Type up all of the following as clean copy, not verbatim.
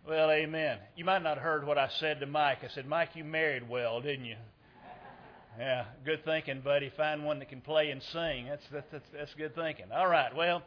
Well, amen. You might not have heard what I said to Mike. I said, Mike, you married well, didn't you? Yeah, good thinking, buddy. Find one that can play and sing. That's good thinking. All right, well,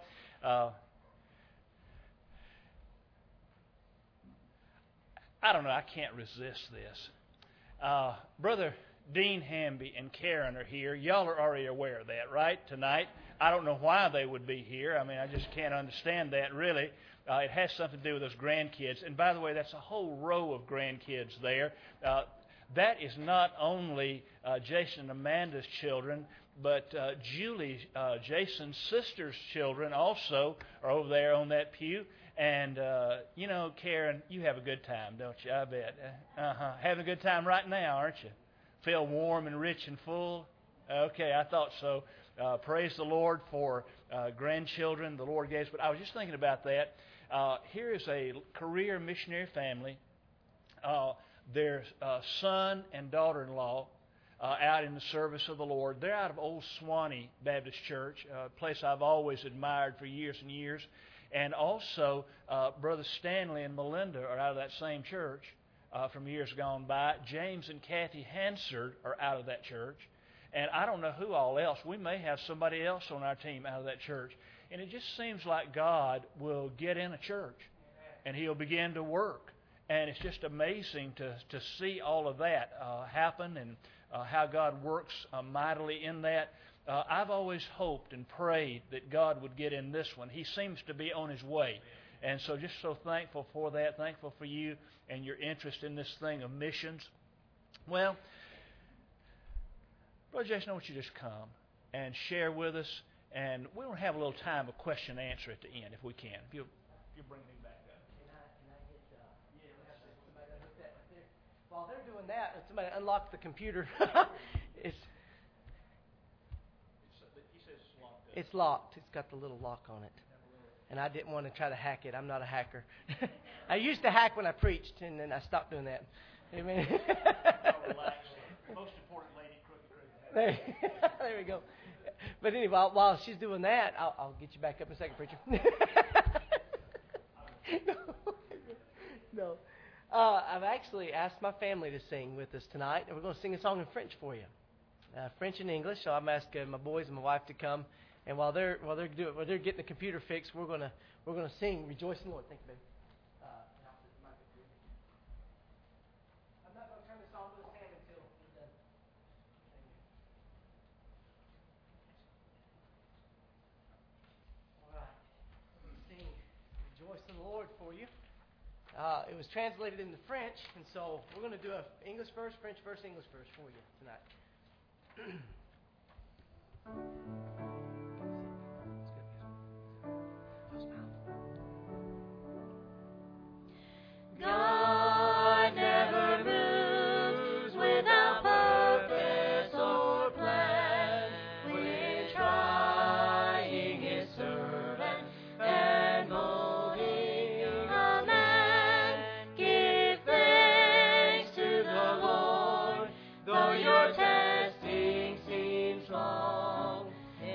I don't know. I can't resist this. Brother Dean Hamby and Karen are here. Y'all are already aware of that, right, tonight? I don't know why they would be here. I mean, I just can't understand that, really. It has something to do with those grandkids. And by the way, that's a whole row of grandkids there. That is not only Jason and Amanda's children, but Julie, Jason's sister's children, also are over there on that pew. And, Karen, you have a good time, don't you? I bet. Having a good time right now, aren't you? Feel warm and rich and full? Okay, I thought so. Praise the Lord for grandchildren the Lord gave us. But I was just thinking about that. Here is a career missionary family. Their son and daughter-in-law out in the service of the Lord. They're out of Old Swanee Baptist Church, a place I've always admired for years and years. And also, Brother Stanley and Melinda are out of that same church from years gone by. James and Kathy Hansard are out of that church. And I don't know who all else. We may have somebody else on our team out of that church. And it just seems like God will get in a church and He'll begin to work. And it's just amazing to see all of that happen and how God works mightily in that. I've always hoped and prayed that God would get in this one. He seems to be on His way. And so just so thankful for that, thankful for you and your interest in this thing of missions. Well, Brother Jason, I want you to just come and share with us. And we're going to have a little time of question and answer at the end, if we can. If you bring me back up. Can I get, somebody hook that right there? While they're doing that, somebody unlock the computer. It's locked. It's got the little lock on it. And I didn't want to try to hack it. I'm not a hacker. I used to hack when I preached, and then I stopped doing that. Amen. Relax. Most important lady, crooked. There we go. But anyway, while she's doing that, I'll get you back up in a second, preacher. No. I've actually asked my family to sing with us tonight, and we're going to sing a song in French for you. French and English. So I'm asking my boys and my wife to come, and while they're getting the computer fixed, we're gonna sing "Rejoice in the Lord." Thank you, baby. I'm not going to turn this on to his hand until he's done. All right, I'm going to sing "Rejoice in the Lord" for you. It was translated into French, and so we're going to do an English verse, French verse, English verse for you tonight. God never moves without purpose or plan. When trying His servant and molding a man, give thanks to the Lord, though your testing seems long.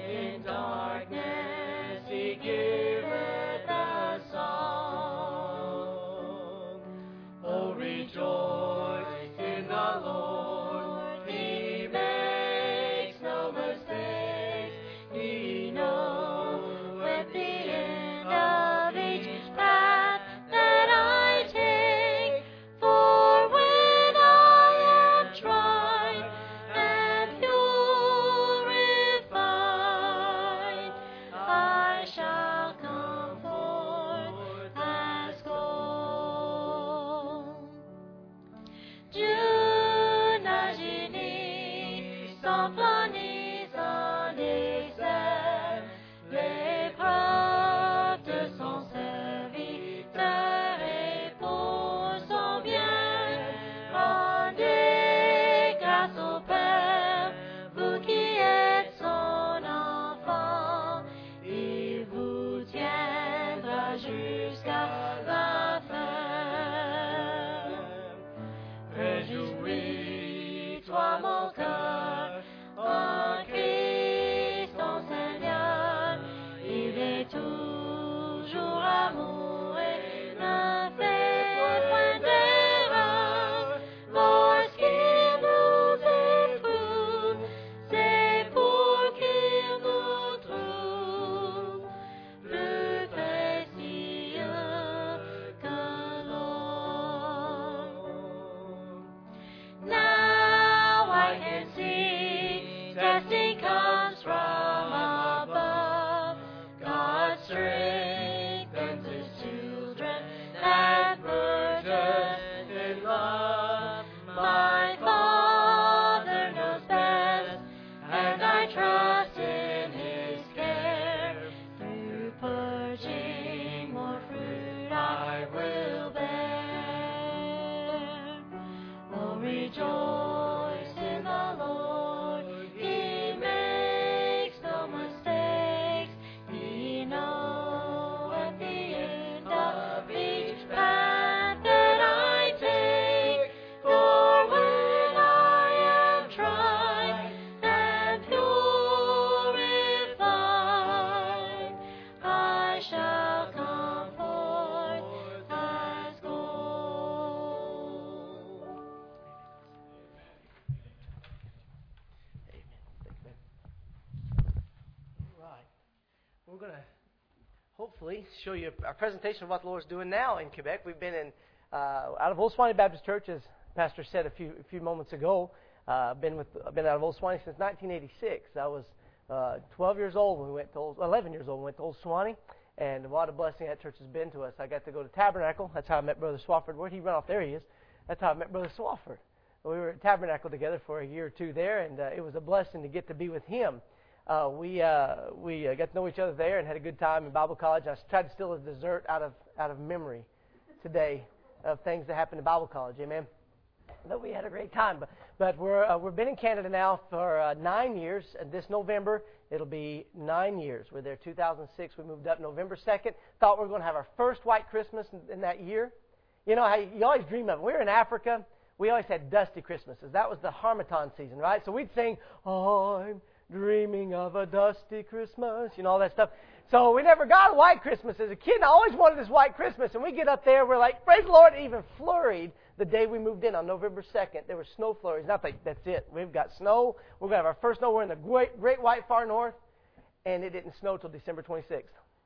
going to hopefully show you our presentation of what the Lord's doing now in Quebec. We've been in out of Old Swanee Baptist Church, as Pastor said a few moments ago. I've been out of Old Swanee since 1986. I was 12 years old when we went to 11 years old when we went to Old Swanee, and what a blessing that church has been to us. I got to go to Tabernacle. That's how I met Brother Swafford. Where'd he run off? There he is. That's how I met Brother Swafford. We were at Tabernacle together for a year or two there, and it was a blessing to get to be with him. We got to know each other there and had a good time in Bible college. I tried to steal a dessert out of memory today of things that happened in Bible college. Amen. But we had a great time. But we've been in Canada now for 9 years. And this November it'll be 9 years. We're there 2006. We moved up November 2nd. Thought we were going to have our first white Christmas in that year. You know how you always dream of it. We were in Africa. We always had dusty Christmases. That was the Harmattan season, right? So we'd sing, I'm dreaming of a dusty Christmas, you know, all that stuff. So we never got a white Christmas as a kid. I always wanted this white Christmas. And we get up there, we're like, praise the Lord, it even flurried the day we moved in on November 2nd. There were snow flurries. And I think, that's it. We've got snow. We're going to have our first snow. We're in the great white far north. And it didn't snow till December 26th.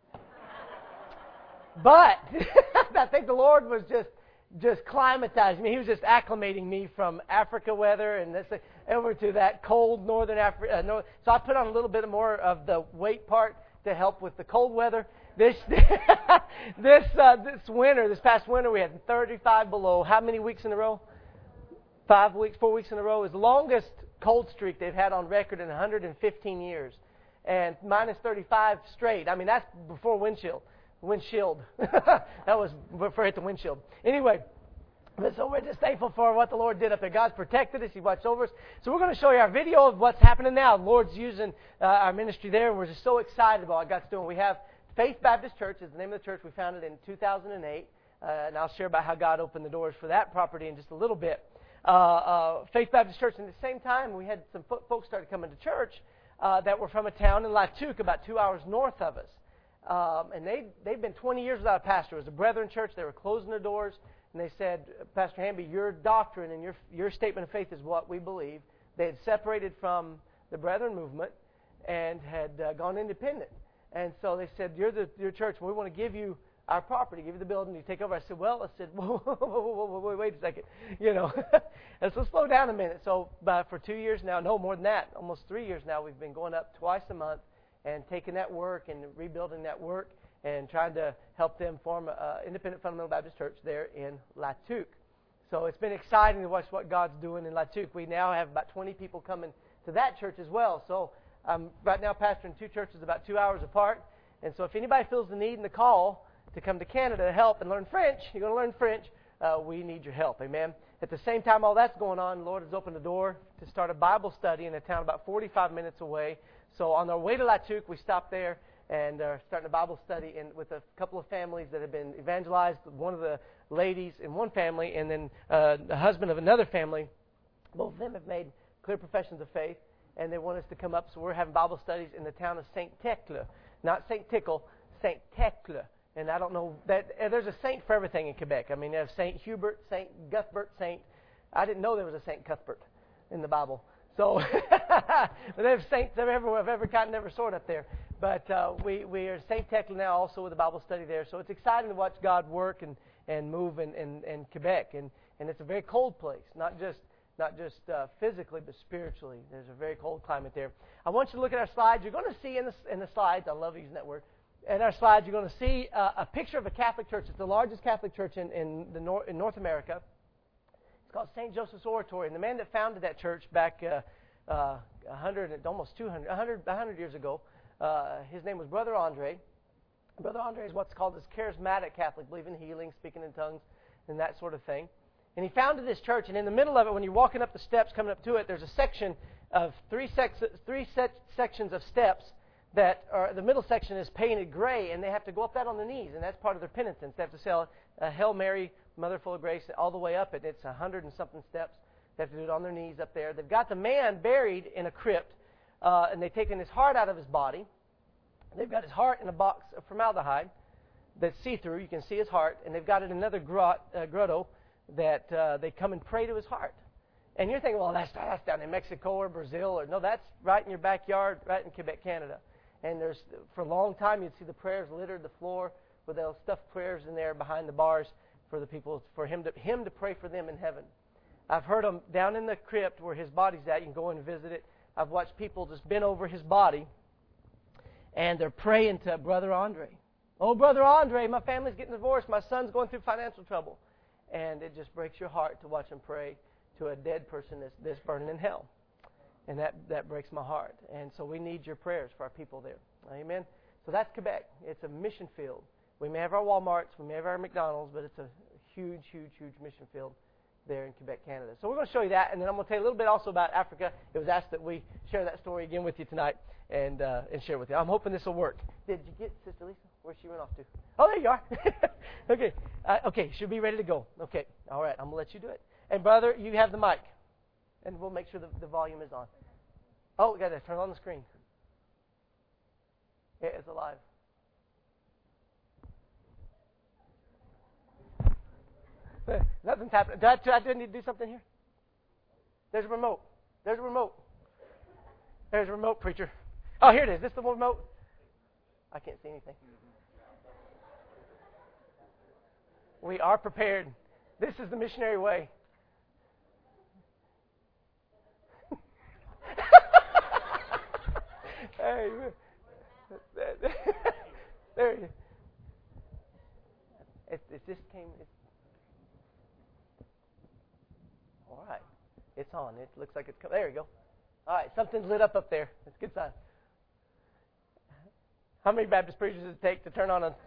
But I think the Lord was just climatizing me. He was just acclimating me from Africa weather and this over to that cold northern Africa. So I put on a little bit more of the weight part to help with the cold weather. This winter, this past winter, we had 35 below. How many weeks in a row? 4 weeks in a row. Is the longest cold streak they've had on record in 115 years. And minus 35 straight. I mean, that's before windshield. That was before I hit the windshield. Anyway, so we're just thankful for what the Lord did up there. God's protected us. He watched over us. So we're going to show you our video of what's happening now. The Lord's using our ministry there, and we're just so excited about what God's doing. We have Faith Baptist Church is the name of the church. We founded in 2008, and I'll share about how God opened the doors for that property in just a little bit. Faith Baptist Church, and at the same time, we had some folks started coming to church that were from a town in Latuque, about 2 hours north of us. And they'd been 20 years without a pastor. It was a Brethren church. They were closing their doors. And they said, Pastor Hamby, your doctrine and your statement of faith is what we believe. They had separated from the Brethren movement and had gone independent. And so they said, your church, we want to give you our property, give you the building, you take over. I said, whoa, wait a second. You know, and so slow down a minute. So for 2 years now, no, more than that, almost 3 years now, we've been going up twice a month and taking that work and rebuilding that work and trying to help them form an independent fundamental Baptist church there in Latuque. So it's been exciting to watch what God's doing in Latuque. We now have about 20 people coming to that church as well. So I'm right now pastoring 2 churches about 2 hours apart. And so if anybody feels the need and the call to come to Canada to help and learn French, you're going to learn French, we need your help. Amen. At the same time all that's going on, the Lord has opened the door to start a Bible study in a town about 45 minutes away. So on our way to Latuque, we stopped there and starting a Bible study with a couple of families that have been evangelized. One of the ladies in one family and then the husband of another family. Both of them have made clear professions of faith, and they want us to come up. So we're having Bible studies in the town of Saint Tecle. Not Saint Tickle, Saint Tecle. And I don't know, there's a saint for everything in Quebec. I mean, there's Saint Hubert, Saint Cuthbert, I didn't know there was a Saint Cuthbert in the Bible. So, but there's saints of every kind and every sort up there. But we are in St. Tecle now also with a Bible study there. So it's exciting to watch God work and move in Quebec. And it's a very cold place, not just physically, but spiritually. There's a very cold climate there. I want you to look at our slides. You're going to see in the slides, I love using that word, in our slides you're going to see a picture of a Catholic church. It's the largest Catholic church in North America. It's called St. Joseph's Oratory. And the man that founded that church back 100 years ago, his name was Brother Andre. Brother Andre is what's called this charismatic Catholic, believing in healing, speaking in tongues, and that sort of thing. And he founded this church, and in the middle of it, when you're walking up the steps, coming up to it, there's a section of three sections of steps that are, the middle section is painted gray, and they have to go up that on their knees, and that's part of their penitence. They have to say a Hail Mary, Mother full of grace, all the way up it. It's 100 and something steps. They have to do it on their knees up there. They've got the man buried in a crypt, and they've taken his heart out of his body. They've got his heart in a box of formaldehyde that's see-through. You can see his heart, and they've got it in another grotto that they come and pray to his heart. And you're thinking, well, that's down in Mexico or Brazil. No, that's right in your backyard, right in Quebec, Canada. And there's, for a long time, you'd see the prayers littered the floor where they'll stuff prayers in there behind the bars for the people, for him to pray for them in heaven. I've heard him down in the crypt where his body's at. You can go and visit it. I've watched people just bend over his body, and they're praying to Brother Andre. Oh, Brother Andre, my family's getting divorced. My son's going through financial trouble. And it just breaks your heart to watch him pray to a dead person that's burning in hell. And that breaks my heart. And so we need your prayers for our people there. Amen? So that's Quebec. It's a mission field. We may have our Walmarts, we may have our McDonald's, but it's a huge, huge, huge mission field there in Quebec, Canada. So we're going to show you that, and then I'm going to tell you a little bit also about Africa. It was asked that we share that story again with you tonight and share it with you. I'm hoping this will work. Did you get Sister Lisa? Where she went off to? Oh, there you are. Okay. Okay, should be ready to go. Okay. All right, I'm going to let you do it. And, brother, you have the mic, and we'll make sure the volume is on. Oh, we got to turn on the screen. It is alive. Nothing's happening. Do I need to do something here? There's a remote. There's a remote. There's a remote, preacher. Oh, here it is. This the remote? I can't see anything. We are prepared. This is the missionary way. Hey, there it is. It just came. All right. It's on. It looks like it's coming. There you go. All right. Something's lit up there. That's a good sign. How many Baptist preachers does it take to turn on a...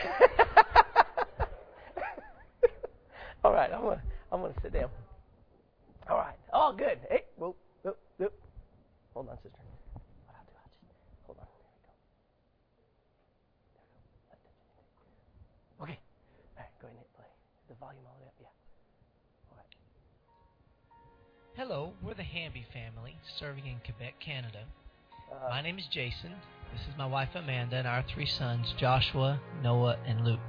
All right. I'm gonna sit down. All right. Oh, good. Hey. Whoa. Hold on, sister. Hold on. There we go. Okay. All right. Go ahead and hit play. The volume all the way up. Yeah. Hello, we're the Hamby family, serving in Quebec, Canada. My name is Jason. This is my wife Amanda and our 3 sons, Joshua, Noah, and Luke.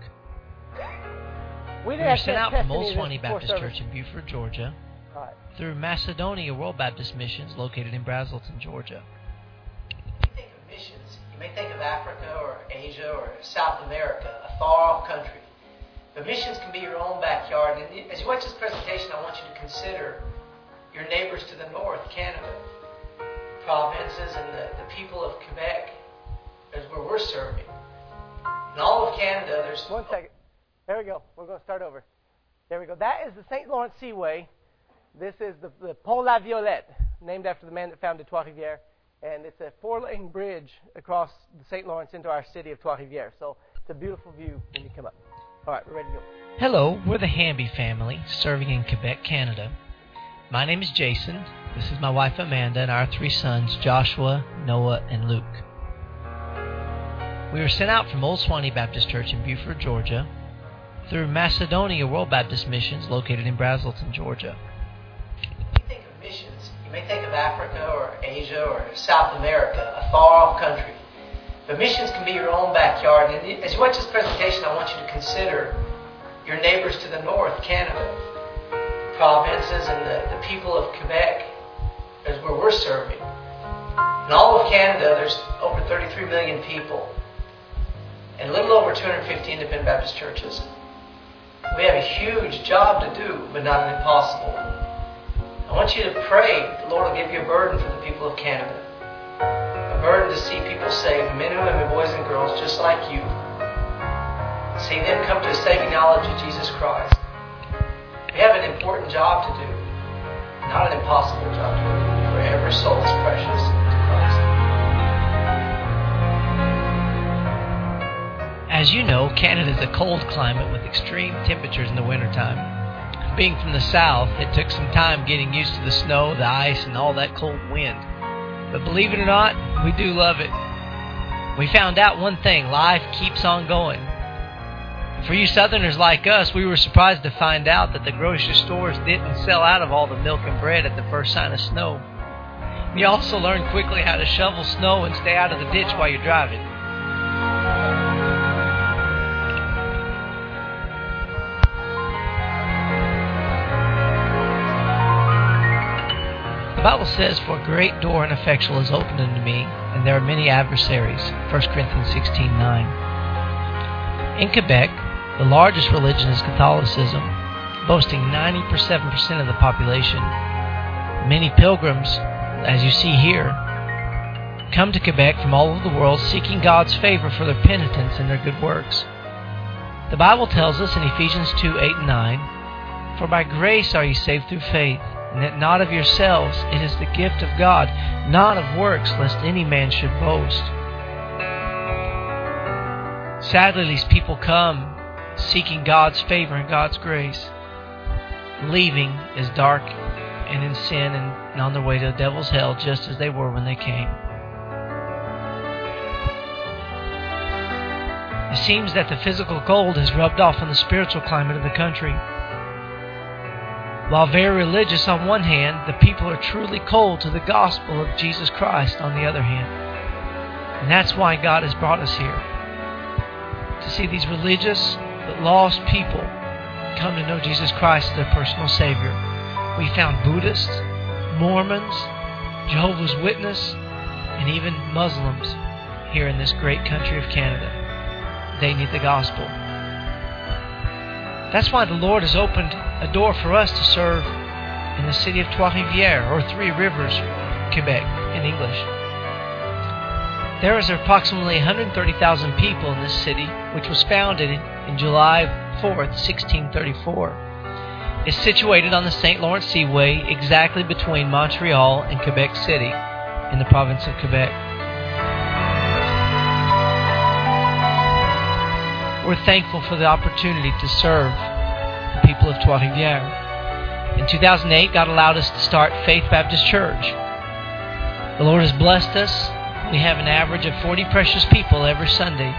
We were sent out from Old Swanee Baptist Church in Buford, Georgia, through Macedonia World Baptist Missions located in Braselton, Georgia. When you think of missions, you may think of Africa or Asia or South America, a far-off country. But missions can be your own backyard. And as you watch this presentation, I want you to consider your neighbors to the north, Canada, provinces, and the people of Quebec is where we're serving. In all of Canada, there's... One second. There we go. We're going to start over. There we go. That is the St. Lawrence Seaway. This is the Pont La Violette, named after the man that founded Trois-Rivières. And it's a 4-lane bridge across the St. Lawrence into our city of Trois-Rivières. So it's a beautiful view when you come up. All right, we're ready to go. Hello, we're the Hamby family, serving in Quebec, Canada. My name is Jason. This is my wife Amanda and our 3 sons, Joshua, Noah, and Luke. We were sent out from Old Swanee Baptist Church in Buford, Georgia, through Macedonia World Baptist Missions located in Braselton, Georgia. When you think of missions, you may think of Africa or Asia or South America, a far-off country. But missions can be your own backyard. And as you watch this presentation, I want you to consider your neighbors to the north, Canada, provinces, and the people of Quebec is where we're serving. In all of Canada, there's over 33 million people and a little over 250 independent Baptist churches. We have a huge job to do, but not an impossible one. I want you to pray the Lord will give you a burden for the people of Canada. A burden to see people saved, men and women, boys and girls, just like you. See them come to a saving knowledge of Jesus Christ. We have an important job to do, not an impossible job to do, for every soul is precious to Christ. As you know, Canada is a cold climate with extreme temperatures in the wintertime. Being from the south, it took some time getting used to the snow, the ice, and all that cold wind. But believe it or not, we do love it. We found out one thing: life keeps on going. For you Southerners like us, we were surprised to find out that the grocery stores didn't sell out of all the milk and bread at the first sign of snow. We also learned quickly how to shovel snow and stay out of the ditch while you're driving. The Bible says, "For a great door and effectual is opened unto me, and there are many adversaries. 1 Corinthians 16:9. In Quebec, the largest religion is Catholicism, boasting 97% of the population. Many pilgrims, as you see here, come to Quebec from all over the world seeking God's favor for their penitence and their good works. The Bible tells us in Ephesians 2:8 and 9, "For by grace are ye saved through faith, and that not of yourselves, it is the gift of God, not of works, lest any man should boast." Sadly, these people come seeking God's favor and God's grace, leaving as dark and in sin and on their way to the devil's hell, just as they were when they came. It seems that the physical cold has rubbed off on the spiritual climate of the country. While very religious on one hand, the people are truly cold to the gospel of Jesus Christ on the other hand. And that's why God has brought us here, to see these religious but lost people come to know Jesus Christ as their personal Savior. We found Buddhists, Mormons, Jehovah's Witnesses, and even Muslims here in this great country of Canada. They need the gospel. That's why the Lord has opened a door for us to serve in the city of Trois-Rivières, or Three Rivers, Quebec in English. There is approximately 130,000 people in this city, which was founded in July 4th, 1634. It's situated on the St. Lawrence Seaway, exactly between Montreal and Quebec City, in the province of Quebec. We're thankful for the opportunity to serve the people of Trois-Rivières. In 2008, God allowed us to start Faith Baptist Church. The Lord has blessed us. We have an average of 40 precious people every Sunday.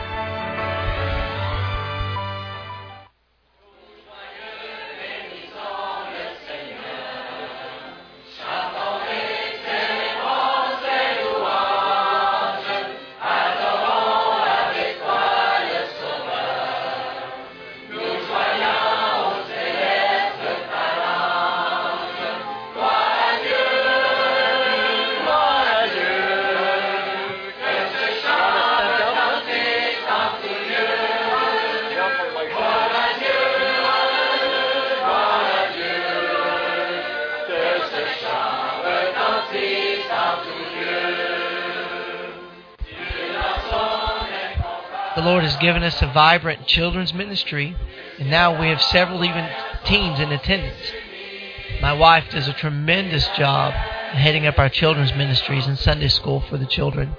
The Lord has given us a vibrant children's ministry, and now we have several even teens in attendance. My wife does a tremendous job heading up our children's ministries and Sunday school for the children.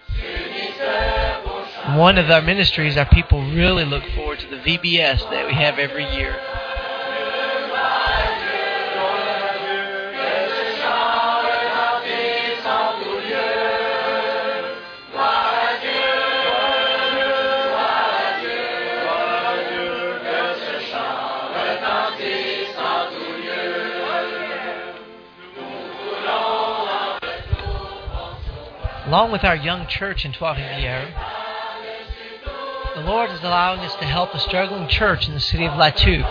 One of our ministries, our people really look forward to the VBS that we have every year. Along with our young church in Trois-Rivières, the Lord is allowing us to help a struggling church in the city of La Tuque.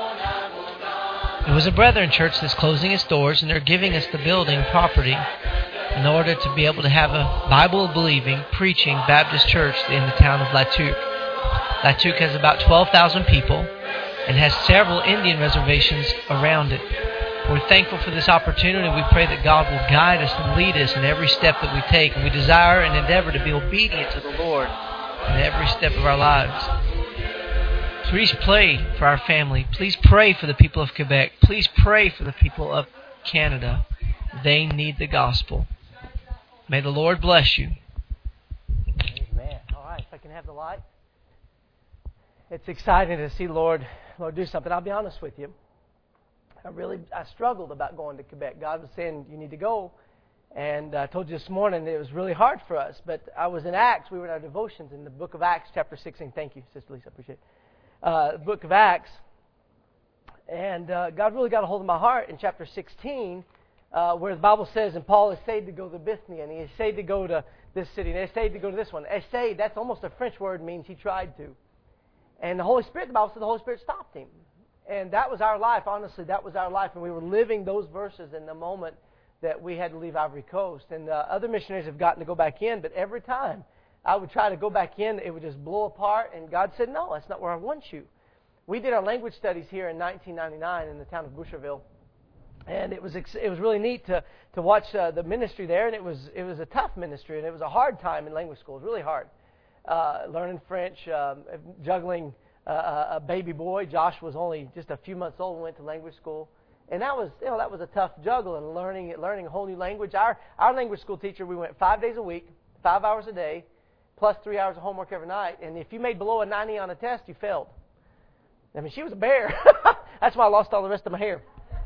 It was a Brethren church that's closing its doors, and they're giving us the building property in order to be able to have a Bible-believing, preaching Baptist church in the town of La Tuque. La Tuque has about 12,000 people and has several Indian reservations around it. We're thankful for this opportunity. We pray that God will guide us and lead us in every step that we take. And we desire and endeavor to be obedient to the Lord in every step of our lives. Please pray for our family. Please pray for the people of Quebec. Please pray for the people of Canada. They need the gospel. May the Lord bless you. Amen. All right, if I can have the light. It's exciting to see Lord do something. I'll be honest with you. I struggled about going to Quebec. God was saying, you need to go. And I told you this morning it was really hard for us. But I was in Acts. We were in our devotions in the book of Acts, chapter 16. Thank you, Sister Lisa. I appreciate it. The book of Acts. And God really got a hold of my heart in chapter 16, where the Bible says, and Paul essayed to go to Bithynia, and he essayed to go to this city, and he essayed to go to this one. Essayed, that's almost a French word, means he tried to. And the Holy Spirit, the Bible said the Holy Spirit stopped him. And that was our life. Honestly, that was our life. And we were living those verses in the moment that we had to leave Ivory Coast. And other missionaries have gotten to go back in, but every time I would try to go back in, it would just blow apart. And God said, no, that's not where I want you. We did our language studies here in 1999 in the town of Boucherville. And it was really neat to watch the ministry there. And it was a tough ministry, and it was a hard time in language school. It was really hard. Learning French, juggling a baby boy. Josh was only just a few months old and went to language school. And that was a tough juggle, and learning a whole new language. Our language school teacher, we went 5 days a week, 5 hours a day, plus 3 hours of homework every night. And if you made below a 90 on a test, you failed. I mean, she was a bear. That's why I lost all the rest of my hair.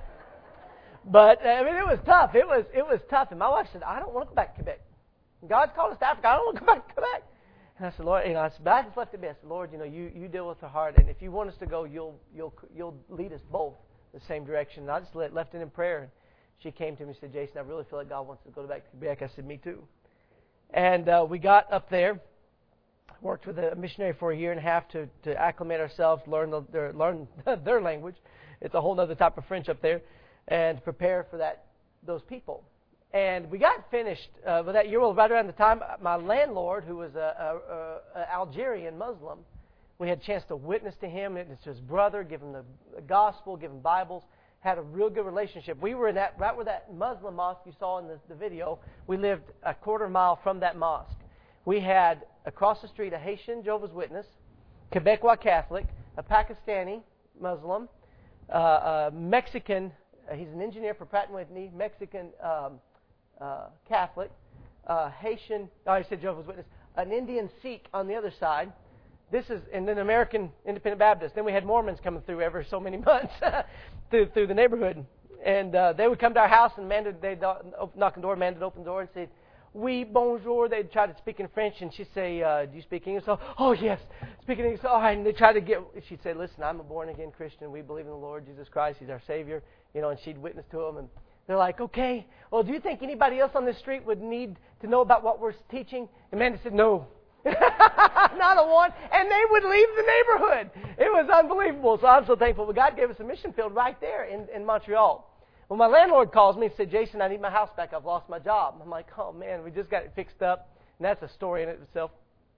But I mean, it was tough. It was tough. And my wife said, I don't want to go back to Quebec. God's called us to Africa. I don't want to go back to Quebec. And I said, Lord, but I just left it be. I said, Lord, you deal with the heart, and if you want us to go, you'll lead us both the same direction. And I just left it in prayer. And she came to me and said, Jason, I really feel like God wants us to go back to Quebec. I said, me too. And we got up there, worked with a missionary for a year and a half to acclimate ourselves, learn their language. It's a whole other type of French up there, and prepare for those people. And we got finished with that year. Well, right around the time, my landlord, who was a Algerian Muslim, we had a chance to witness to him. It's his brother, give him the gospel, give him Bibles. Had a real good relationship. We were in right where that Muslim mosque you saw in the video. We lived a quarter mile from that mosque. We had across the street a Haitian Jehovah's Witness, Quebecois Catholic, a Pakistani Muslim, a Mexican. He's an engineer for Pratt & Whitney. Mexican Catholic, Haitian. I said Jehovah's Witness. An Indian Sikh on the other side. And then American Independent Baptist. Then we had Mormons coming through every so many months through the neighborhood. And they would come to our house, and they'd knock on the door, Amanda would open the door and say, oui, bonjour. They'd try to speak in French, and she'd say, do you speak English? Oh, yes, speaking English. All right. And they'd try to she'd say, listen, I'm a born-again Christian. We believe in the Lord Jesus Christ. He's our Savior. And she'd witness to them. And they're like, okay, well, do you think anybody else on this street would need to know about what we're teaching? Amanda said, no. Not a one. And they would leave the neighborhood. It was unbelievable. So I'm so thankful. But God gave us a mission field right there in Montreal. Well, my landlord calls me and said, Jason, I need my house back. I've lost my job. I'm like, oh, man, we just got it fixed up. And that's a story in itself.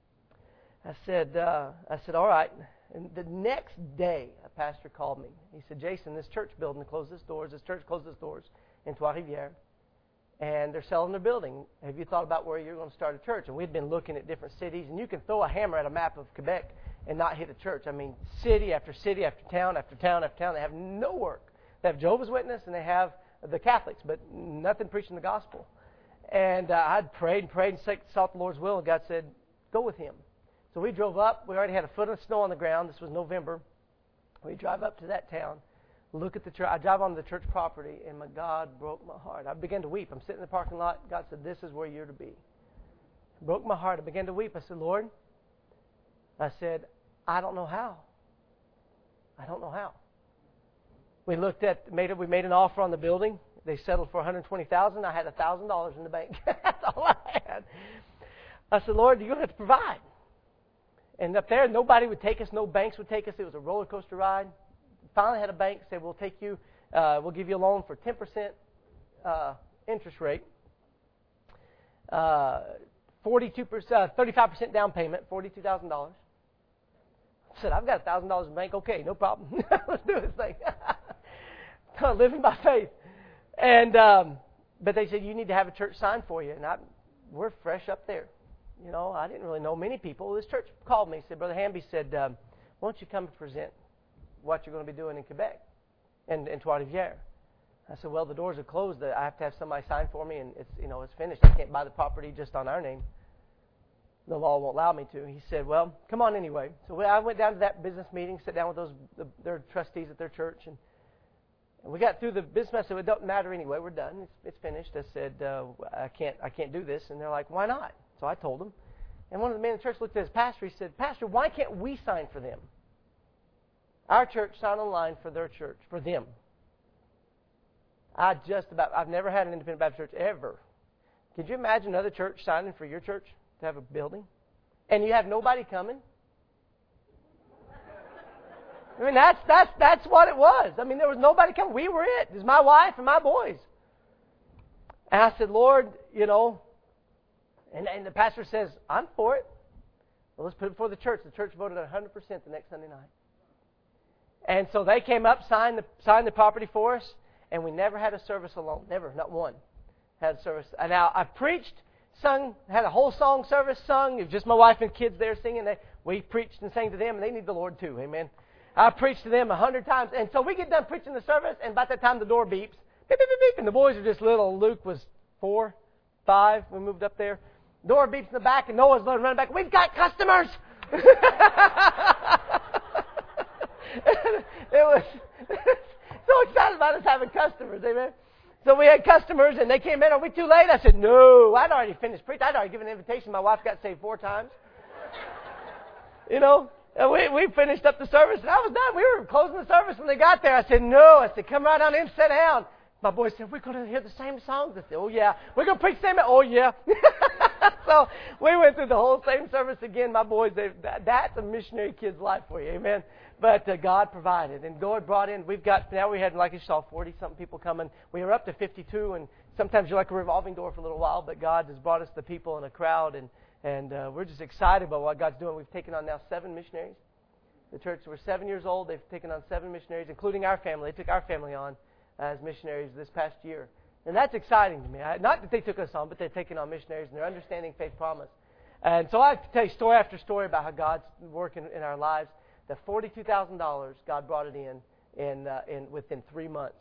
I said, all right. And the next day, a pastor called me. He said, Jason, this church building closed its doors. This church closed its doors in Trois-Rivières. And they're selling their building. Have you thought about where you're going to start a church? And we'd been looking at different cities. And you can throw a hammer at a map of Quebec and not hit a church. I mean, city after city after town after town after town. They have no work. They have Jehovah's Witness and they have the Catholics, but nothing preaching the gospel. And I'd prayed and sought the Lord's will, and God said, go with him. So we drove up. We already had a foot of snow on the ground. This was November. We drive up to that town. Look at the church. I drive onto the church property, and my God broke my heart. I began to weep. I'm sitting in the parking lot. God said, this is where you're to be. It broke my heart. I began to weep. I said, Lord, I don't know how. I don't know how. We we made an offer on the building. They settled for $120,000. I had $1,000 in the bank. That's all I had. I said, Lord, you're going to have to provide. And up there, nobody would take us. No banks would take us. It was a roller coaster ride. Finally had a bank say, we'll take you, we'll give you a loan for 10% interest rate, 35% down payment, $42,000. I said, I've got $1,000 in the bank. Okay, no problem. Let's do this thing. Living by faith. And but they said, you need to have a church sign for you. And we're fresh up there. I didn't really know many people. This church called me, said, Brother Hamby said, why don't you come and present what you're going to be doing in Quebec and in Trois-Rivières. I said, well, the doors are closed. I have to have somebody sign for me, and it's finished. I can't buy the property just on our name. The law won't allow me to. He said, well, come on anyway. So I went down to that business meeting, sat down with their trustees at their church, and we got through the business. I said, it don't matter anyway. We're done. It's finished. I said, I can't do this. And they're like, why not? So I told them. And one of the men in the church looked at his pastor. He said, Pastor, why can't we sign for them? Our church signed on line for their church, for them. I've never had an independent Baptist church ever. Could you imagine another church signing for your church to have a building? And you have nobody coming? I mean, that's what it was. I mean, there was nobody coming. We were it. It was my wife and my boys. And I said, Lord, you know, and the pastor says, I'm for it. Well, let's put it before the church. The church voted 100% the next Sunday night. And so they came up, signed the property for us, and we never had a service alone. Never, not one, had a service. And now I preached, sung, had a whole song service sung. It was just my wife and kids there singing. We preached and sang to them, and they need the Lord too. Amen. I preached to them 100 times. And so we get done preaching the service, and about that time the door beeps. Beep, beep, beep, beep. And the boys are just little. Luke was 4, 5. We moved up there. Door beeps in the back, and Noah's running back. We've got customers! It was so excited about us having customers, amen. So we had customers, and they came in. Are we too late? I said, no. I'd already finished preaching. I'd already given an invitation. My wife got saved 4 times. You know, and we finished up the service, and I was done. We were closing the service when they got there. I said, no. I said, come right on in, sit down. My boys said, we're going to hear the same songs. I said, oh, yeah. We're going to preach the same. Oh, yeah. So we went through the whole same service again. My boys, that's a missionary kid's life for you. Amen. But God provided. And God brought in, now we had, like you saw, 40-something people coming. We were up to 52, and sometimes you're like a revolving door for a little while, but God has brought us the people in a crowd, and we're just excited about what God's doing. We've taken on now 7 missionaries. The church, we're 7 years old. They've taken on 7 missionaries, including our family. They took our family on as missionaries this past year. And that's exciting to me. Not that they took us on, but they've taken on missionaries, and they're understanding faith promise. And so I have to tell you story after story about how God's working in our lives. The $42,000, God brought it in within 3 months.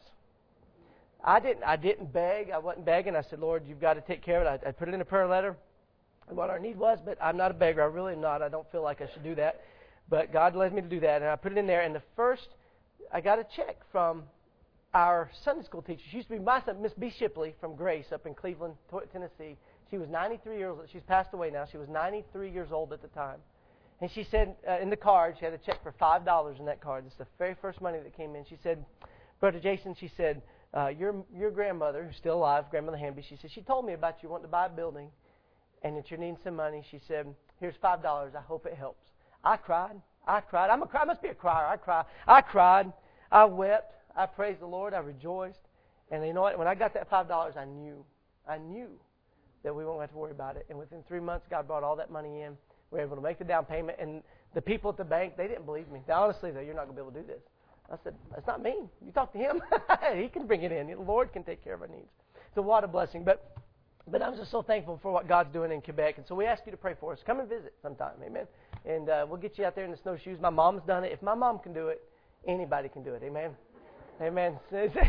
I didn't beg. I wasn't begging. I said, Lord, you've got to take care of it. I put it in a prayer letter and what our need was, but I'm not a beggar. I really am not. I don't feel like I should do that. But God led me to do that, and I put it in there. And I got a check from our Sunday school teacher. She used to be my son, Miss B. Shipley from Grace up in Cleveland, Tennessee. She was 93 years old. She's passed away now. She was 93 years old at the time. And she said in the card, she had a check for $5 in that card. This is the very first money that came in. She said, Brother Jason, she said, your grandmother, who's still alive, Grandmother Hamby, she said, she told me about you wanting to buy a building and that you're needing some money. She said, here's $5. I hope it helps. I cried. I must be a crier. I cried. I wept. I praised the Lord. I rejoiced. And you know what? When I got that $5, I knew that we won't have to worry about it. And within 3 months, God brought all that money in. We were able to make the down payment. And the people at the bank, they didn't believe me. They honestly said, you're not going to be able to do this. I said, that's not me. You talk to him. He can bring it in. The Lord can take care of our needs. So what a blessing. But I'm just so thankful for what God's doing in Quebec. And so we ask you to pray for us. Come and visit sometime. Amen. And we'll get you out there in the snowshoes. My mom's done it. If my mom can do it, anybody can do it. Amen. Amen.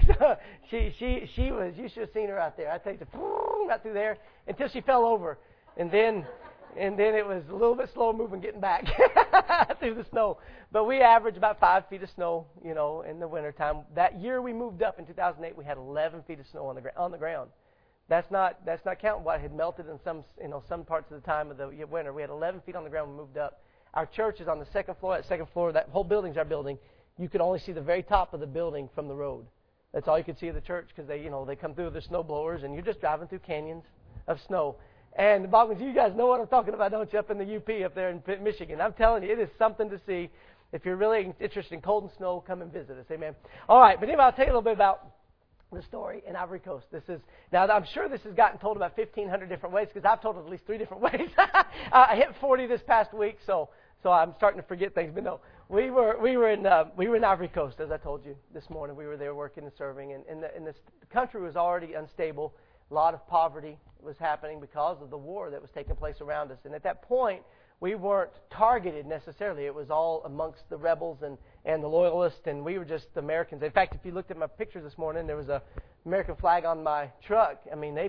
She was. You should have seen her out there. I take the right through there until she fell over, and then it was a little bit slow moving getting back through the snow. But we average about 5 feet of snow, in the wintertime. That year we moved up in 2008, we had 11 feet of snow on the ground. That's not counting what had melted in some parts of the time of the winter. We had 11 feet on the ground when we moved up. Our church is on the second floor. That second floor, that whole building's our building. You could only see the very top of the building from the road. That's all you could see of the church because they come through with their snow blowers, and you're just driving through canyons of snow. And the bottom is, you guys know what I'm talking about, don't you, up in the UP up there in Michigan. I'm telling you, it is something to see. If you're really interested in cold and snow, come and visit us. Amen. All right, but anyway, I'll tell you a little bit about the story in Ivory Coast. Now, I'm sure this has gotten told about 1,500 different ways because I've told it at least 3 different ways. I hit 40 this past week, so I'm starting to forget things. But no, we were in Ivory Coast, as I told you this morning. We were there working and serving, and the country was already unstable. A lot of poverty was happening because of the war that was taking place around us. And at that point, we weren't targeted necessarily. It was all amongst the rebels and the loyalists, and we were just Americans. In fact, if you looked at my pictures this morning, there was a American flag on my truck. I mean,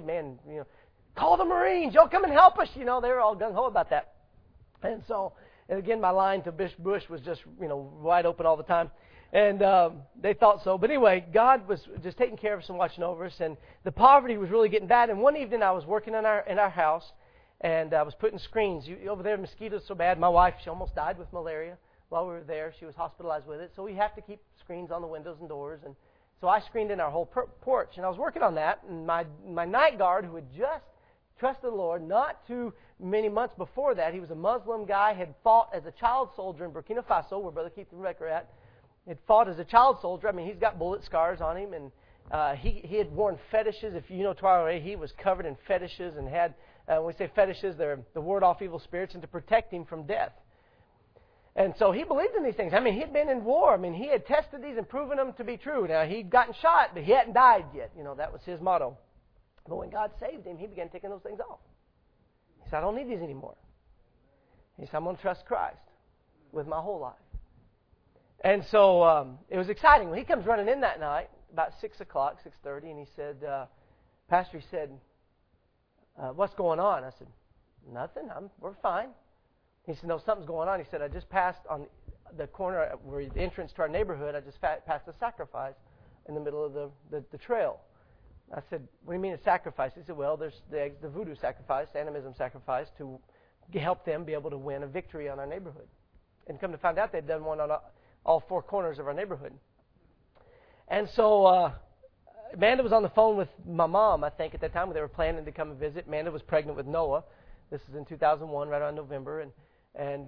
call the Marines. Y'all come and help us. They were all gung-ho about that. And so, and again, my line to Bush was just, wide open all the time. And they thought so. But anyway, God was just taking care of us and watching over us. And the poverty was really getting bad. And one evening I was working in our house, and I was putting screens. Over there, mosquitoes so bad. My wife, she almost died with malaria while we were there. She was hospitalized with it. So we have to keep screens on the windows and doors. And so I screened in our whole porch. And I was working on that. And my night guard, who had just trusted the Lord, not too many months before that, he was a Muslim guy, had fought as a child soldier in Burkina Faso, where Brother Keith and Rebecca are at. Had fought as a child soldier. I mean, he's got bullet scars on him, he had worn fetishes. If you know Traoré, he was covered in fetishes and had, when we say fetishes, they're the ward off evil spirits and to protect him from death. And so he believed in these things. I mean, he'd been in war. I mean, he had tested these and proven them to be true. Now, he'd gotten shot, but he hadn't died yet. You know, that was his motto. But when God saved him, he began taking those things off. He said, I don't need these anymore. He said, I'm going to trust Christ with my whole life. And so it was exciting. When he comes running in that night, about 6 o'clock, 6:30, and he said, Pastor, he said, what's going on? I said, nothing. We're fine. He said, no, something's going on. He said, I just passed on the corner where the entrance to our neighborhood. I just passed a sacrifice in the middle of the trail. I said, what do you mean a sacrifice? He said, well, there's the voodoo sacrifice, animism sacrifice, to help them be able to win a victory on our neighborhood. And come to find out, they'd done one on all 4 corners of our neighborhood. And so Amanda was on the phone with my mom, I think, at that time when they were planning to come and visit. Amanda was pregnant with Noah. This is in 2001, right around November. And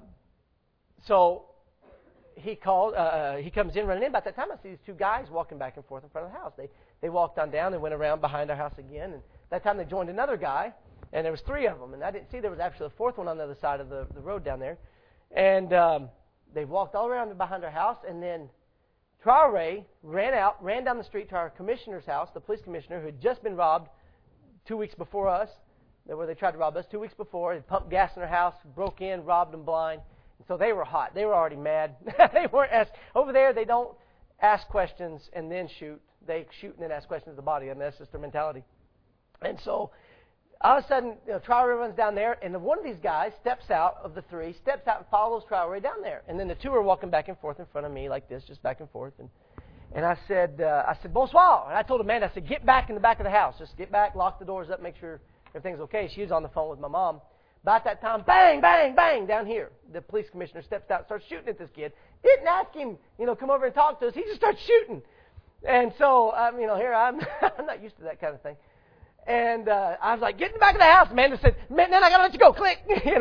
so he called. He comes in running in. About that time, I see these 2 guys walking back and forth in front of the house. They walked on down and went around behind our house again. And that time they joined another guy, and there was 3 of them. And I didn't see there was actually a 4th one on the other side of the road down there. And they walked all around behind our house, and then Traoré ran down the street to our commissioner's house, the police commissioner, who had just been robbed 2 weeks before us, where they tried to rob us 2 weeks before. They pumped gas in their house, broke in, robbed them blind. And so they were hot. They were already mad. They weren't asked. Over there, they don't ask questions and then shoot. They shoot and then ask questions of the body, and that's just their mentality. And so all of a sudden, Traoré runs down there, and one of these guys steps out of the 3, steps out and follows Traoré down there. And then the 2 are walking back and forth in front of me like this, just back and forth. And I said, bonsoir. And I told Amanda, I said, get back in the back of the house. Just get back, lock the doors up, make sure everything's okay. She was on the phone with my mom. About that time, bang, bang, bang, down here. The police commissioner steps out and starts shooting at this kid. Didn't ask him, come over and talk to us. He just starts shooting. And so, here I'm not used to that kind of thing. And I was like, get in the back of the house. Amanda said, man, then I got to let you go. Click.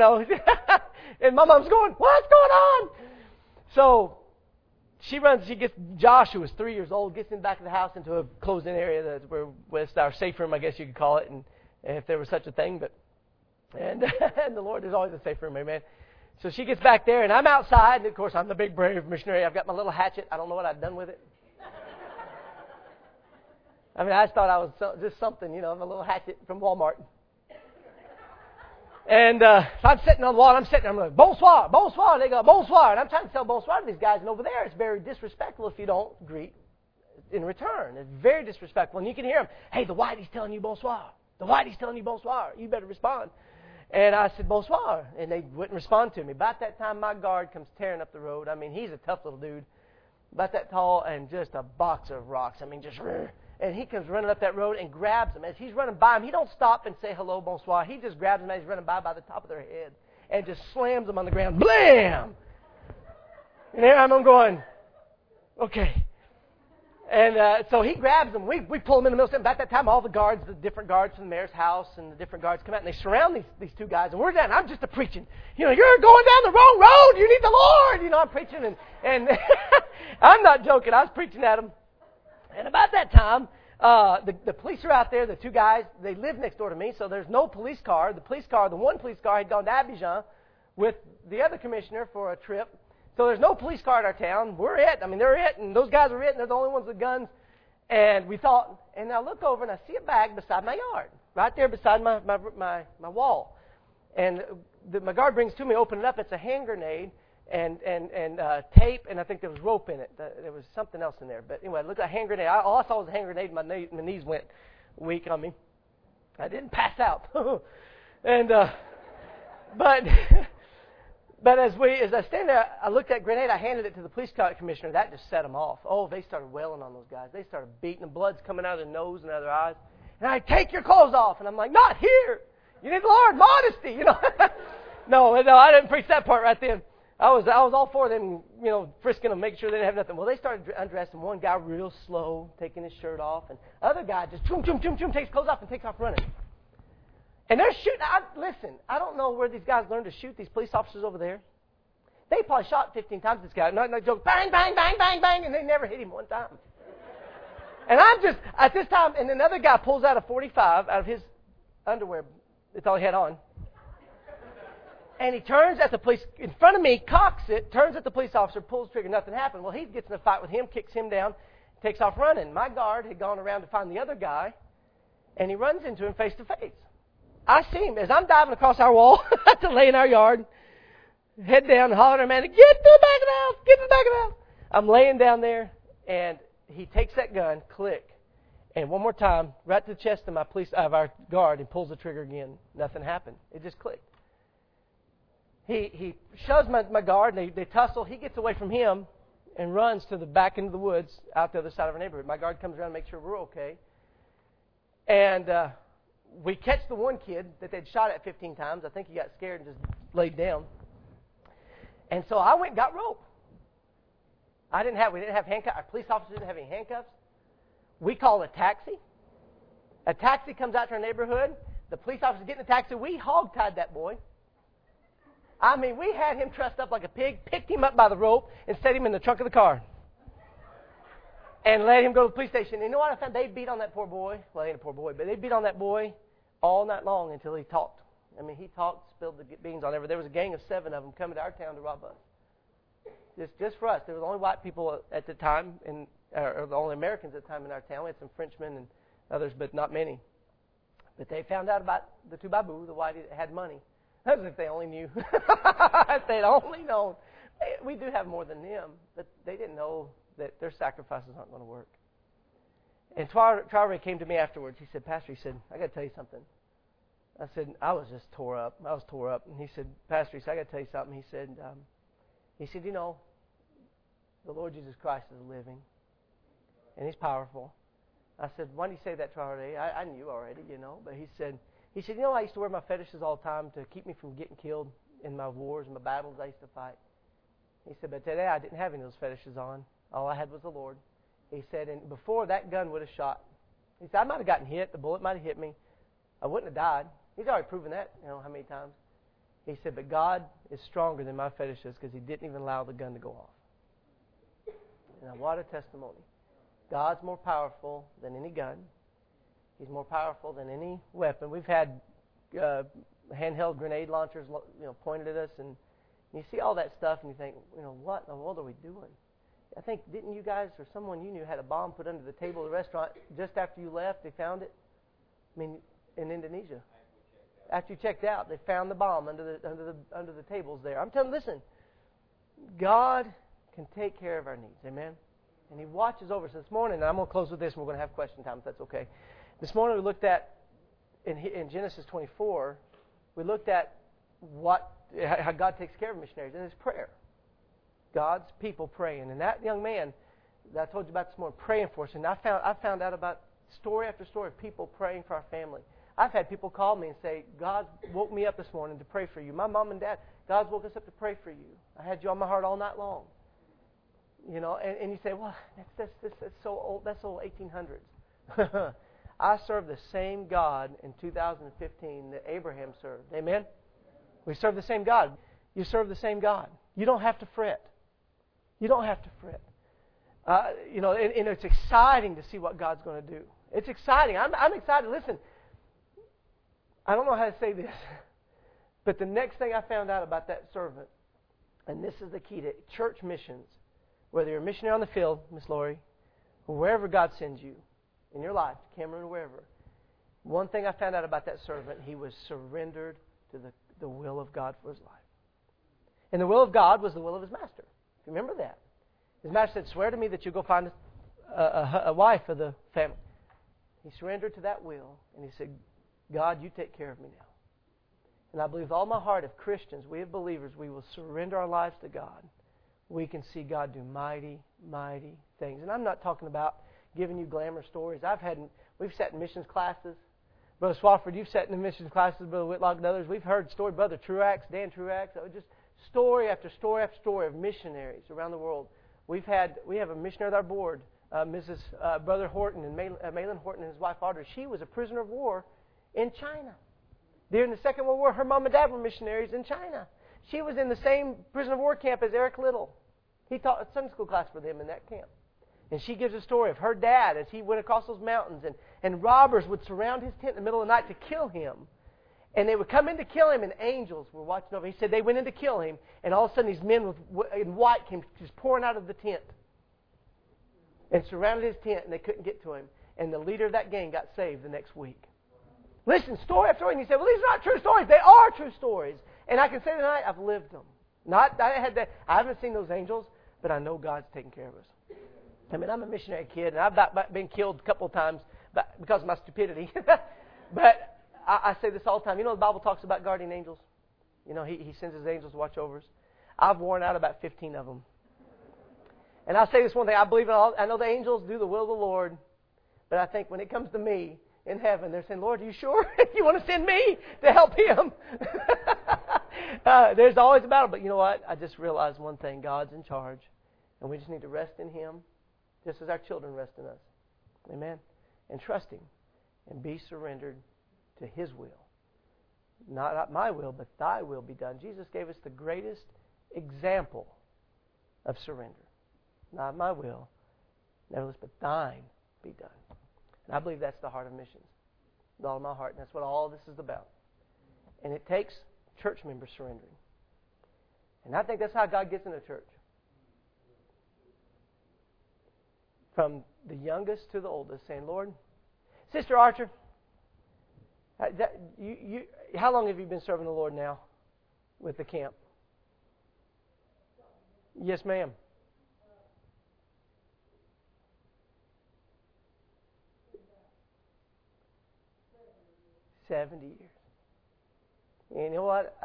And my mom's going, what's going on? So she gets Josh, who was 3 years old, gets in the back of the house into a closed-in area that's where it's our safe room, I guess you could call it, and if there was such a thing. And the Lord, there's always a safe room, amen. So she gets back there, and I'm outside. And, of course, I'm the big, brave missionary. I've got my little hatchet. I don't know what I've done with it. I mean, I just thought I was just something, a little hatchet from Walmart. And so I'm sitting on the wall, and I'm like, bonsoir, bonsoir. And they go, bonsoir. And I'm trying to tell bonsoir to these guys. And over there, it's very disrespectful if you don't greet in return. It's very disrespectful. And you can hear them, hey, the whitey's telling you bonsoir. The whitey's telling you bonsoir. You better respond. And I said, bonsoir. And they wouldn't respond to me. About that time, my guard comes tearing up the road. I mean, he's a tough little dude. About that tall and just a box of rocks. I mean, just... And he comes running up that road and grabs him. As he's running by him, he don't stop and say hello, bonsoir. He just grabs him as he's running by the top of their head and just slams them on the ground. Blam! And there I'm going, okay. And so he grabs them. We pull him in the middle. About that time, all the guards, the different guards from the mayor's house and the different guards come out, and they surround these 2 guys. And we're down. I'm just preaching. You're going down the wrong road. You need the Lord. I'm preaching. And I'm not joking. I was preaching at them. And about that time, the police are out there. The 2 guys, they live next door to me, so there's no police car. The one police car had gone to Abidjan with the other commissioner for a trip. So there's no police car in our town. We're it. I mean, they're it, and those guys are it, and they're the only ones with guns. And we thought, and I look over, and I see a bag beside my yard, right there beside my wall. And my guard brings to me, open it up. It's a hand grenade. And tape, and I think there was rope in it. There was something else in there. But anyway, look at a hand grenade. All I saw was a hand grenade, and my knees went weak on me. I didn't pass out. And but as I stand there, I looked at that grenade. I handed it to the police commissioner. That just set them off. Oh, they started wailing on those guys. They started beating them. Blood's coming out of their nose and out of their eyes. And I take your clothes off, and I'm like, not here. You need the Lord, modesty. No, I didn't preach that part right then. I was all for them, frisking them, making sure they didn't have nothing. Well, they started undressing. One guy real slow, taking his shirt off, and other guy just choom, choom, choom, choom, takes his clothes off and takes off running. And they're shooting. Listen, I don't know where these guys learned to shoot, these police officers over there. They probably shot 15 times this guy. Not joke, bang, bang, bang, bang, bang, and they never hit him one time. And I'm just, at this time, and another guy pulls out a .45 out of his underwear. That's all he had on. And he turns at the police, in front of me, cocks it, turns at the police officer, pulls the trigger, nothing happened. Well, he gets in a fight with him, kicks him down, takes off running. My guard had gone around to find the other guy, and he runs into him face to face. I see him as I'm diving across our wall to lay in our yard, head down, hollering at him, get to the back of the house, get to the back of the house. I'm laying down there, and he takes that gun, click, and one more time, right to the chest of our guard, and pulls the trigger again. Nothing happened. It just clicked. He shoves my guard, and they tussle. He gets away from him and runs to the back into the woods out the other side of our neighborhood. My guard comes around to make sure we're okay. And we catch the one kid that they'd shot at 15 times. I think he got scared and just laid down. And so I went and got rope. We didn't have handcuffs. Our police officers didn't have any handcuffs. We call a taxi. A taxi comes out to our neighborhood. The police officers get in the taxi. We hog-tied that boy. I mean, we had him trussed up like a pig, picked him up by the rope, and set him in the trunk of the car. And let him go to the police station. And you know what I found? They beat on that poor boy. Well, he ain't a poor boy, but they beat on that boy all night long until he talked. I mean, he talked, spilled the beans on everything. There was a gang of 7 of them coming to our town to rob us. Just for us. There was only white people at the time, or the only Americans at the time in our town. We had some Frenchmen and others, but not many. But they found out about the two Babu, the white had money. That was if they only knew. If they'd only known. We do have more than them, but they didn't know that their sacrifices aren't going to work. And Traore came to me afterwards. He said, Pastor, he said, I got to tell you something. I said, I was just tore up. I was tore up. And he said, Pastor, he said, I got to tell you something. He said, you know, the Lord Jesus Christ is living, and He's powerful. I said, why do you say that, Traore? I knew already, you know, but he said, you know, I used to wear my fetishes all the time to keep me from getting killed in my wars and my battles I used to fight. He said, but today I didn't have any of those fetishes on. All I had was the Lord. He said, and before that gun would have shot, he said, I might have gotten hit. The bullet might have hit me. I wouldn't have died. He's already proven that, you know, how many times. He said, but God is stronger than my fetishes because He didn't even allow the gun to go off. Now, what a testimony. God's more powerful than any gun. He's more powerful than any weapon. We've had handheld grenade launchers, you know, pointed at us, and you see all that stuff, and you think, you know, what in the world are we doing? I think, didn't you guys or someone you knew had a bomb put under the table of the restaurant just after you left? They found it. I mean, in Indonesia, after you checked out, they found the bomb under the tables there. I'm telling you, listen, God can take care of our needs. Amen. And He watches over us. This morning, and I'm going to close with this, and we're going to have question time, if that's okay. This morning we looked at, in Genesis 24, we looked at how God takes care of missionaries, and it's prayer. God's people praying. And that young man that I told you about this morning, praying for us, and I found out about story after story of people praying for our family. I've had people call me and say, God woke me up this morning to pray for you. My mom and dad, God's woke us up to pray for you. I had you on my heart all night long. You know, and you say, well, that's so old. That's old 1800s. I serve the same God in 2015 that Abraham served. Amen? We serve the same God. You serve the same God. You don't have to fret. You don't have to fret. You know, and it's exciting to see what God's going to do. It's exciting. I'm excited. Listen, I don't know how to say this, but the next thing I found out about that servant, and this is the key to church missions, whether you're a missionary on the field, Miss Lori, or wherever God sends you in your life, Cameron or wherever, one thing I found out about that servant, he was surrendered to the will of God for his life. And the will of God was the will of his master. Remember that. His master said, swear to me that you'll go find a wife for the family. He surrendered to that will, and he said, God, you take care of me now. And I believe with all my heart, if Christians, we as believers, we will surrender our lives to God, we can see God do mighty, mighty things. And I'm not talking about giving you glamour stories. We've sat in missions classes. Brother Swafford, you've sat in the missions classes, Brother Whitlock and others. We've heard story, Brother Truax, Dan Truax, just story after story after story of missionaries around the world. We have a missionary at our board, Brother Horton, and Malin Horton and his wife Audrey. She was a prisoner of war in China. During the Second World War, her mom and dad were missionaries in China. She was in the same prisoner of war camp as Eric Little. He taught a Sunday school class for them in that camp. And she gives a story of her dad as he went across those mountains, and robbers would surround his tent in the middle of the night to kill him. And they would come in to kill him, and angels were watching over. He said they went in to kill him, and all of a sudden these men in white came just pouring out of the tent and surrounded his tent, and they couldn't get to him. And the leader of that gang got saved the next week. Listen, story after story. And you say, well, these are not true stories. They are true stories. And I can say tonight, I've lived them. I haven't seen those angels, but I know God's taking care of us. I mean, I'm a missionary kid, and I've about been killed a couple of times because of my stupidity. But I say this all the time. You know, the Bible talks about guardian angels. You know, He sends His angels to watch over us. I've worn out about 15 of them. And I'll say this one thing. I know the angels do the will of the Lord, but I think when it comes to me in heaven, they're saying, Lord, are you sure you want to send me to help him? There's always a battle. But you know what? I just realized one thing. God's in charge. And we just need to rest in Him, just as our children rest in us. Amen? And trust Him. And be surrendered to His will. Not my will, but Thy will be done. Jesus gave us the greatest example of surrender. Not my will, nevertheless, but Thine be done. And I believe that's the heart of missions. With all of my heart. And that's what all this is about. And it takes church members surrendering. And I think that's how God gets in a church. From the youngest to the oldest, saying, Lord, Sister Archer, how long have you been serving the Lord now with the camp? Yes, ma'am. 70 years. And you know what?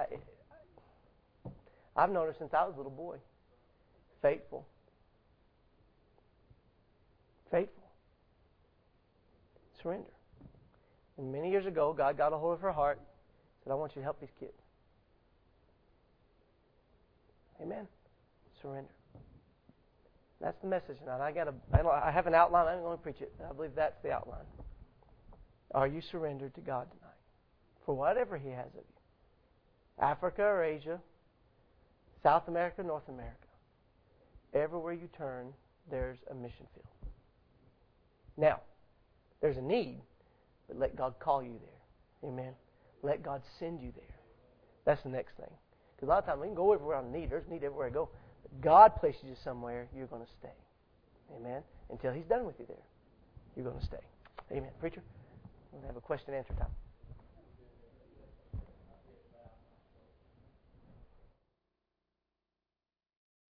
I've known her since I was a little boy. Faithful. Faithful. Surrender. And many years ago, God got a hold of her heart and said, I want you to help these kids. Amen. Surrender. That's the message tonight. I have an outline. I'm going to preach it. I believe that's the outline. Are you surrendered to God tonight? For whatever He has of you. Africa or Asia, South America, North America. Everywhere you turn, there's a mission field. Now, there's a need, but let God call you there. Amen. Let God send you there. That's the next thing. Because a lot of times we can go everywhere on need. There's need everywhere I go. But God places you somewhere, you're going to stay. Amen. Until He's done with you there. You're going to stay. Amen. Preacher, we're going to have a question and answer time.